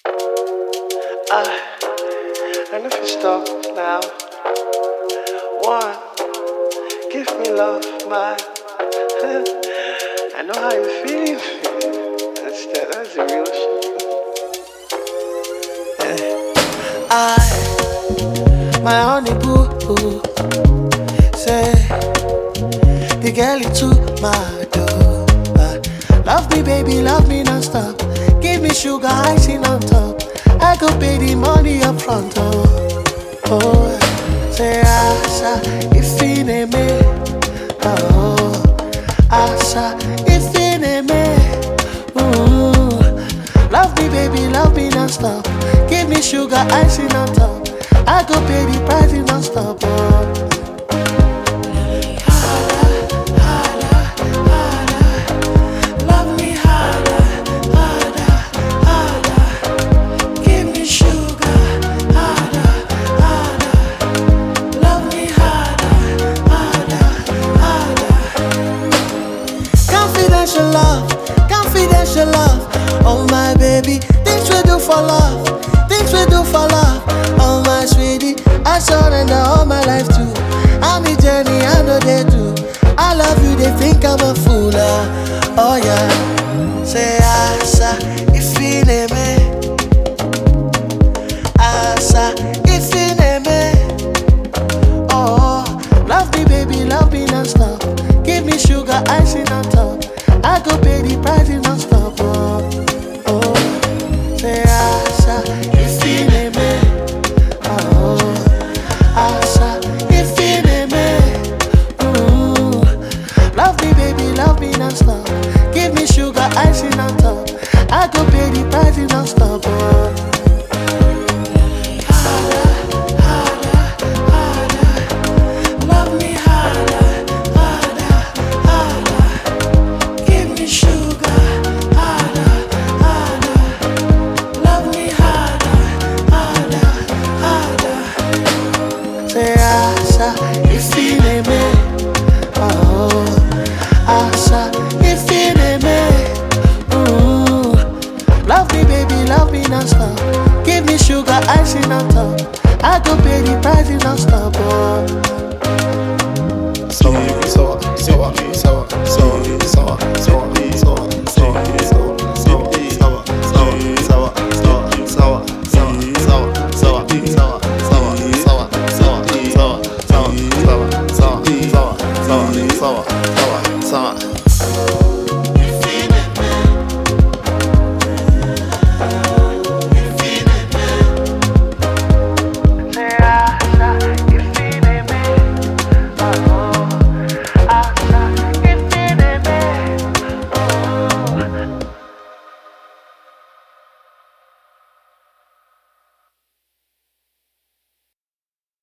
I know if you stop now. One, give me love, man. I know how you feel. That's the real shit. My honey boo, say the girl into my door. Love me, baby, love me non-stop. Give me sugar, icing on top. I go pay the money up front, say asa, if in a me, asa, if in a me, love me, baby, love me non-stop. Give me sugar, icing on top. I go pay the price non-stop, confidential love, oh my baby. Things we do for love, things we do for love, oh my sweetie. I surrender all my life to. I'm a journey, I know they do. I love you, they think I'm a fool, oh yeah. Say asa, if in a me, asa, if in a me, oh, love me baby, love me non-stop. Give me sugar, icing on top. I go pay the price non-stop, say asa, if in a me, asa, if in a me, love me baby, love me non-stop. Give me sugar, icing on top. I go pay the price non-stop, if in a me, asa, if in a me, love me baby, love me non-stop. Give me sugar, icing on top. I go pay the price non-stop.